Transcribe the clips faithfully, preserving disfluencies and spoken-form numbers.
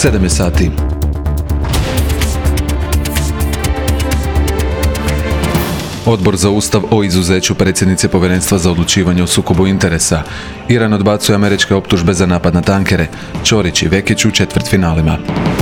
sedam je sati. Odbor za Ustav o izuzeću predsjednice Povjerenstva za odlučivanje o sukobu interesa. Iran odbacuje američke optužbe za napad na tankere. Ćorić i Vekić u četvrtfinalima.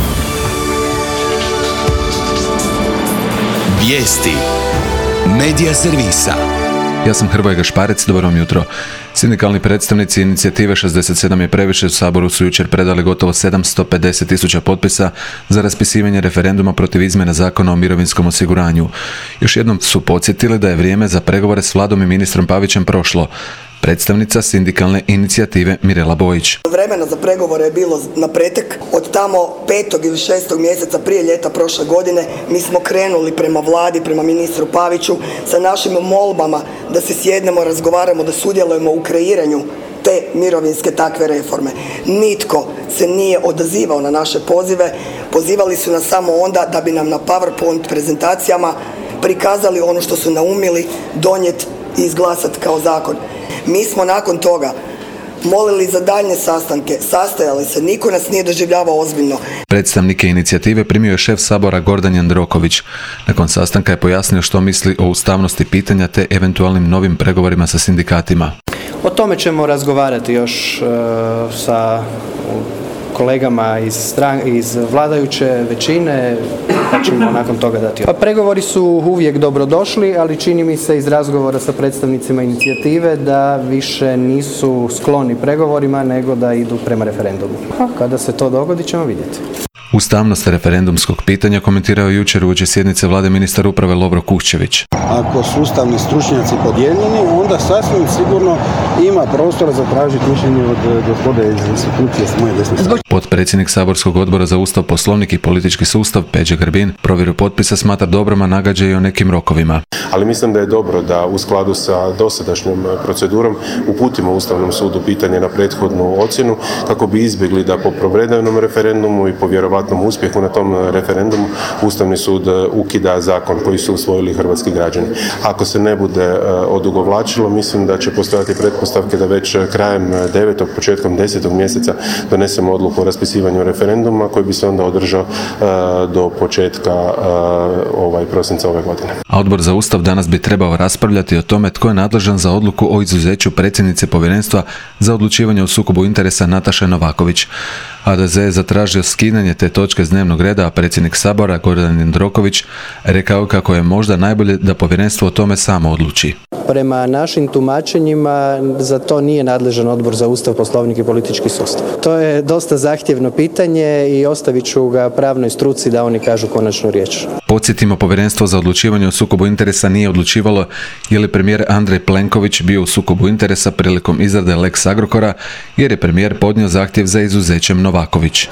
Vijesti Medija servisa. Ja sam Hrvoje Gašparec, dobro vam jutro. Sindikalni predstavnici inicijative šezdeset sedam je previše u Saboru su jučer predali gotovo sedamsto pedeset tisuća potpisa za raspisivanje referenduma protiv izmjena Zakona o mirovinskom osiguranju. Još jednom su podsjetili da je vrijeme za pregovore s Vladom i ministrom Pavićem prošlo. Predstavnica sindikalne inicijative Mirela Bojić. Vremena za pregovore je bilo na pretek. Od tamo petog ili šestog mjeseca prije ljeta prošle godine mi smo krenuli prema Vladi, prema ministru Paviću sa našim molbama da se sjednemo, razgovaramo, da sudjelujemo u kreiranju te mirovinske takve reforme. Nitko se nije odazivao na naše pozive. Pozivali su nas samo onda da bi nam na PowerPoint prezentacijama prikazali ono što su naumili donijeti i izglasati kao zakon. Mi smo nakon toga molili za daljnje sastanke, sastajali se, niko nas nije doživljavao ozbiljno. Predstavnike inicijative primio je šef Sabora Gordan Jandroković. Nakon sastanka je pojasnio što misli o ustavnosti pitanja te eventualnim novim pregovorima sa sindikatima. O tome ćemo razgovarati još uh, sa kolegama iz, stran, iz vladajuće većine, pa ćemo nakon toga dati. Pa pregovori su uvijek dobrodošli, ali čini mi se iz razgovora sa predstavnicima inicijative da više nisu skloni pregovorima, nego da idu prema referendumu. A kada se to dogodi ćemo vidjeti. Ustavnost referendumskog pitanja komentirao je jučer uoči sjednice Vlade ministar uprave Lovro Kuščević. Ako su ustavni stručnjaci podijeljeni, onda sasvim sigurno ima prostora za tražiti mišljenje od gospode iz institucije s moje desne strane. Potpredsjednik Saborskog odbora za Ustav, Poslovnik i politički sustav Peđa Grbin provjeru potpisa smatra dobrom, a nagađa i o nekim rokovima. Ali mislim da je dobro da u skladu sa dosadašnjom procedurom uputimo Ustavnom sudu pitanje na prethodnu ocjenu kako bi izbjegli da po provedenom referendumu i po vjerovatnom uspjehu na tom referendumu Ustavni sud ukida zakon koji su usvojili hrvatski građani. Ako se ne bude odugovlačilo, mislim da će postojati pretpostavke da već krajem devetog, početkom desetog mjeseca donesemo odluku o raspisivanju referenduma koji bi se onda održao do početka ovaj prosinca ove godine. A Odbor za Ustav danas bi trebao raspravljati o tome tko je nadležan za odluku o izuzeću predsjednice Povjerenstva za odlučivanje o sukobu interesa Nataše Novaković. ha de ze je zatražio skidanje te točke s dnevnog reda, a predsjednik Sabora Gordan Jandroković rekao kako je možda najbolje da povjerenstvo o tome samo odluči. Prema našim tumačenjima za to nije nadležan Odbor za Ustav, Poslovnik i politički sustav. To je dosta zahtjevno pitanje i ostavit ću ga pravnoj struci da oni kažu konačnu riječ. Podsjetimo, Povjerenstvo za odlučivanje o sukobu interesa nije odlučivalo je li premijer Andrej Plenković bio u sukobu interesa prilikom izrade Lex Agrokora, jer je premijer podnio zahtjev za izuzećem Novaković.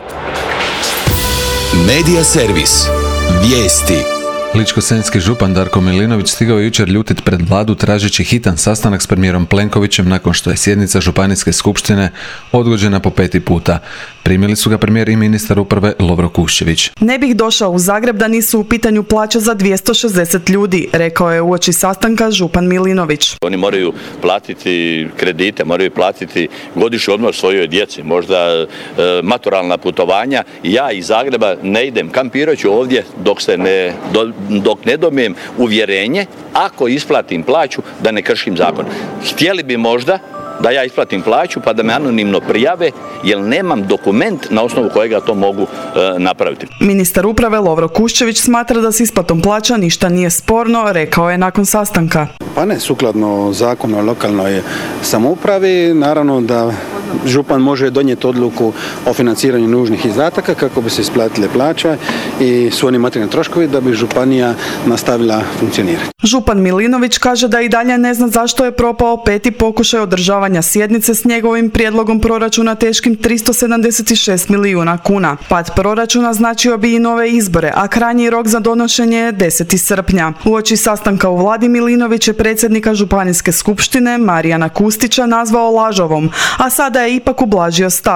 Medija servis. Vijesti. Ličko-senjski župan Darko Milinović stigao je jučer ljutit pred Vladu tražeći hitan sastanak s premijerom Plenkovićem nakon što je sjednica županijske skupštine odgođena po peti puta. Primili su ga premijer i ministar uprave Lovro Kuščević. Ne bih došao u Zagreb da nisu u pitanju plaće za dvjesto šezdeset ljudi, rekao je uoči sastanka župan Milinović. Oni moraju platiti kredite, moraju platiti godišnji odmor svojoj djeci, možda e, maturalna putovanja. Ja iz Zagreba ne idem, kampirat ću ovdje dok se ne, do, dok ne dobijem uvjerenje, ako isplatim plaću, da ne kršim zakon. Htjeli bi možda da ja isplatim plaću pa da me anonimno prijave, jer nemam dokument na osnovu kojega to mogu e, napraviti. Ministar uprave Lovro Kuščević smatra da s isplatom plaća ništa nije sporno, rekao je nakon sastanka. Pa ne, sukladno zakonu o lokalnoj samoupravi, naravno da župan može donijeti odluku o financiranju nužnih izdataka kako bi se isplatile plaće i svi oni materijalni troškovi da bi županija nastavila funkcionirati. Župan Milinović kaže da i dalje ne zna zašto je propao peti pokušaj održavanja sjednice s njegovim prijedlogom proračuna teškim tristo sedamdeset šest milijuna kuna. Pad proračuna značio bi i nove izbore, a krajnji rok za donošenje je deseti srpnja. Uoči sastanka u Vladi Milinović je predsjednika županijske skupštine Marijana Kustića nazvao lažovom, a sada je ipak ublažio stav,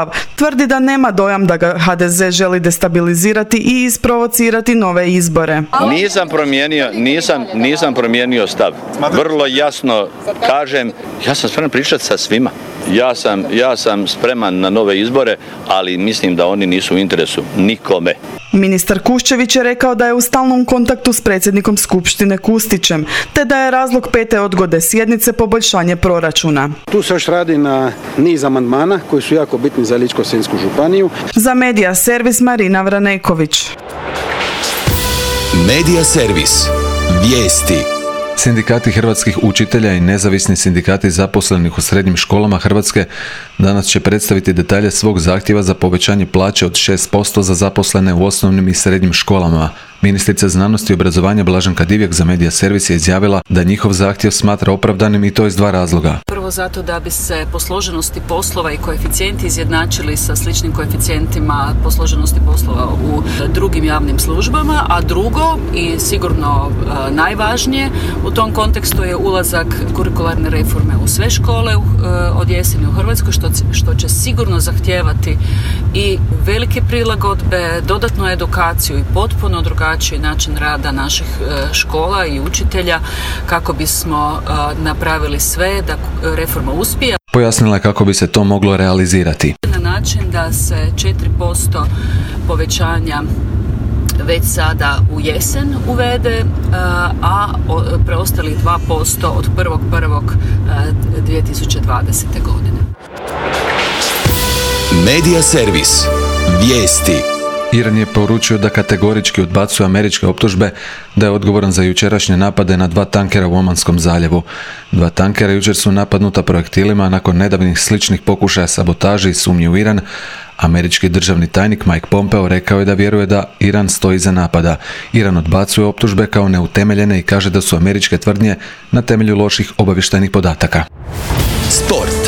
tvrdi da nema dojam da ga ha de ze želi destabilizirati i isprovocirati nove izbore. Nisam promijenio, nisam, nisam promijenio stav. Vrlo jasno kažem, ja sam spreman pričati sa svima. Ja sam, ja sam spreman na nove izbore, ali mislim da oni nisu u interesu nikome. Ministar Kuščević je rekao da je u stalnom kontaktu s predsjednikom Skupštine Kustićem, te da je razlog pete odgode sjednice poboljšanje proračuna. Tu se još radi na niz amandmana koji su jako bitni za Ličko-senjsku županiju. Za Medija servis Marina Vraneković. Medija servis. Vijesti. Sindikati hrvatskih učitelja i nezavisni sindikati zaposlenih u srednjim školama Hrvatske danas će predstaviti detalje svog zahtjeva za povećanje plaće od šest posto za zaposlene u osnovnim i srednjim školama. Ministrica znanosti i obrazovanja Blaženka Divjak za Medija servis je izjavila da njihov zahtjev smatra opravdanim i to iz dva razloga. Prvo zato da bi se posloženosti poslova i koeficijenti izjednačili sa sličnim koeficijentima posloženosti poslova u drugim javnim službama, a drugo i sigurno najvažnije u tom kontekstu je ulazak kurikularne reforme u sve škole od jeseni u Hrvatskoj, što, što će sigurno zahtijevati i velike prilagodbe, dodatnu edukaciju i potpuno drugačiji način rada naših škola i učitelja kako bismo napravili sve da reforma uspije. Pojasnila je kako bi se to moglo realizirati. Na način da se četiri posto povećanja već sada u jesen uvede, a preostali dva posto od prvog prvog dvije tisuće dvadesete. godine. Medija servis. Vijesti. Iran je poručio da kategorički odbacuje američke optužbe da je odgovoran za jučerašnje napade na dva tankera u Omanskom zaljevu. Dva tankera jučer su napadnuta projektilima nakon nedavnih sličnih pokušaja sabotaže i sumnji u Iran. Američki državni tajnik Mike Pompeo rekao je da vjeruje da Iran stoji iza napada. Iran odbacuje optužbe kao neutemeljene i kaže da su američke tvrdnje na temelju loših obavještajnih podataka. Sport.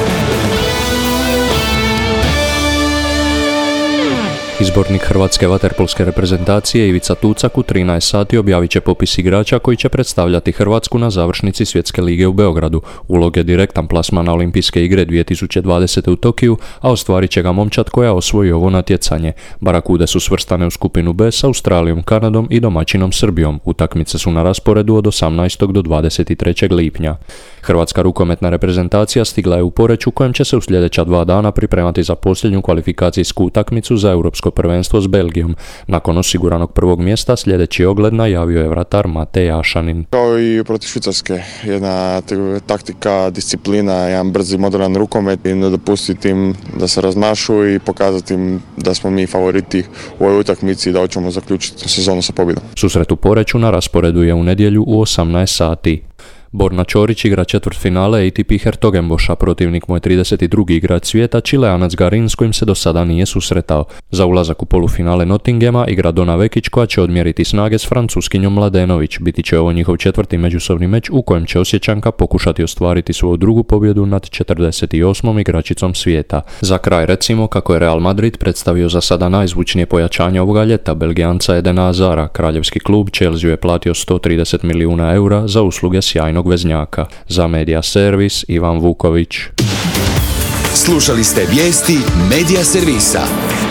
Izbornik hrvatske vaterpolske reprezentacije Ivica Tucak u trinaest sati objavit će popis igrača koji će predstavljati Hrvatsku na završnici Svjetske lige u Beogradu. Ulog je direktan plasman na Olimpijske igre dvije tisuće dvadesete u Tokiju, a ostvarit će ga momčad koja osvoji ovo natjecanje. Barakude su svrstane u skupinu B s Australijom, Kanadom i domaćinom Srbijom. Utakmice su na rasporedu od osamnaestog do dvadeset trećeg lipnja. Hrvatska rukometna reprezentacija stigla je u Poreč u kojem će se u sljedeća dva dana pripremati za posljednju kvalifikacijsku utakmicu za Europsko prvenstvo s Belgijom. Nakon osiguranog prvog mjesta sljedeći ogled najavio je vratar Matej Jašanin. Kao i protiv Švicarske, jedna taktika, disciplina, jedan brzi moderan rukomet i ne dopustiti im da se raznašu i pokazati im da smo mi favoriti u ovoj utakmici i da hoćemo zaključiti sezonu sa pobjedom. Susret u Poreču na rasporedu je u nedjelju u osamnaest sati. Borna Ćorić igra četvrtfinale A T P Hertogenboscha, protivnik mu je trideset drugi igrač svijeta, Čileanac Garin s kojim se do sada nije susretao. Za ulazak u polufinale Nottinghama igra Dona Vekić koja će odmjeriti snage s Francuskinjom Mladenović. Biti će ovo njihov četvrti međusobni meč u kojem će Osječanka pokušati ostvariti svoju drugu pobjedu nad četrdeset osmom igračicom svijeta. Za kraj recimo kako je Real Madrid predstavio za sada najzvučnije pojačanje ovoga ljeta, Belgijanca Edena Azara. Kraljevski klub Chelsea je platio sto trideset milijuna eura za usluge sjajnog veznjaka. Za Medija servis Ivan Vuković. Slušali ste vijesti Medija servisa.